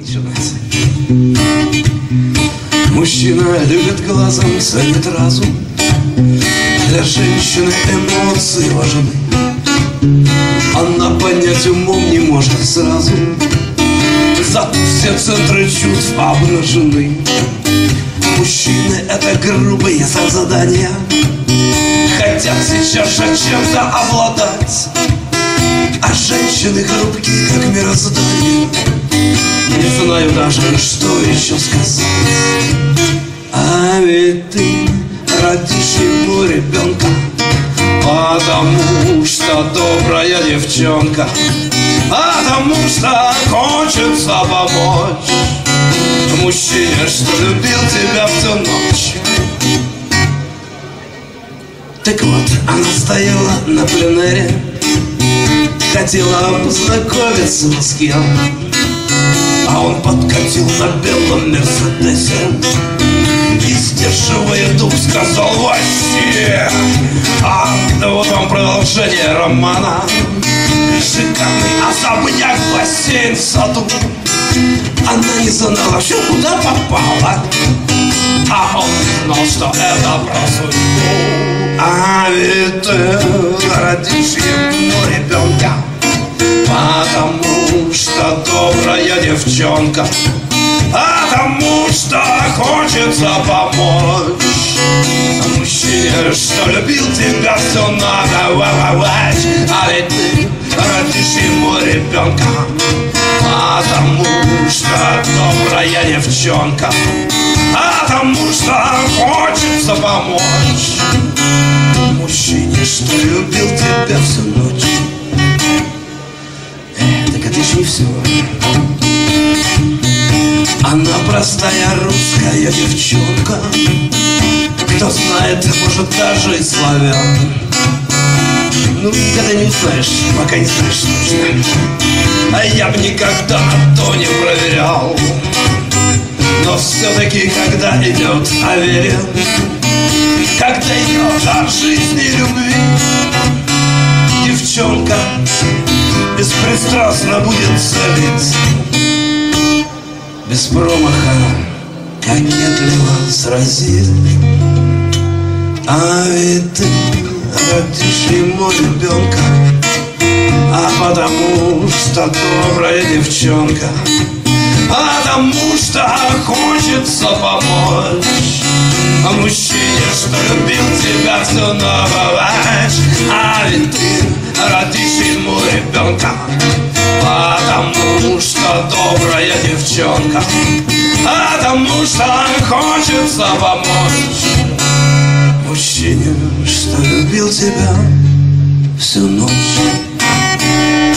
начинается. Мужчина любит глазом, ценит разум. Для женщины эмоции важны. Она понять умом не может сразу. Зато все центры чувств обнажены. Мужчины — это грубые создания, хотят сейчас же чем-то обладать. А женщины хрупкие, как мироздание. Не знаю даже, что еще сказать. А ведь ты родишь ему ребенка, потому что добрая девчонка, потому что хочется помочь мужчине, что любил тебя всю ночь. Так вот, она стояла на пленэре, хотела познакомиться с кем, а он подкатил на белом мерседесе и, сдерживая дух, сказал: вообще, да вот вам продолжение романа. Шикарный особняк, бассейн в саду. Она не знала вообще, куда попала, а он знал, что это про судьбу. А ведь ты родишь ему ребенка, потому что добрая девчонка, потому что хочется помочь мужчине, что любил тебя, все надо воровать. А ведь ты родишь ему ребенка, потому что добрая девчонка, потому что хочется помочь мужчине, что любил тебя всю ночь. Так это ж не все. Она простая русская девчонка, кто знает, может даже и славян. Ну, никогда не узнаешь, пока не знаешь точно. А я б никогда на то не проверял. Но все-таки, когда идет о вере, когда идет о жизни и любви, девчонка беспристрастно будет целить, без промаха кокетливо сразит. А ведь ты родишь ему ребенка, а потому что добрая девчонка, потому что хочется помочь мужчине, что любил тебя всю ночь. А ведь ты родишь ему ребенка, потому что добрая девчонка, потому что хочется помочь мужчине, что любил тебя всю ночь.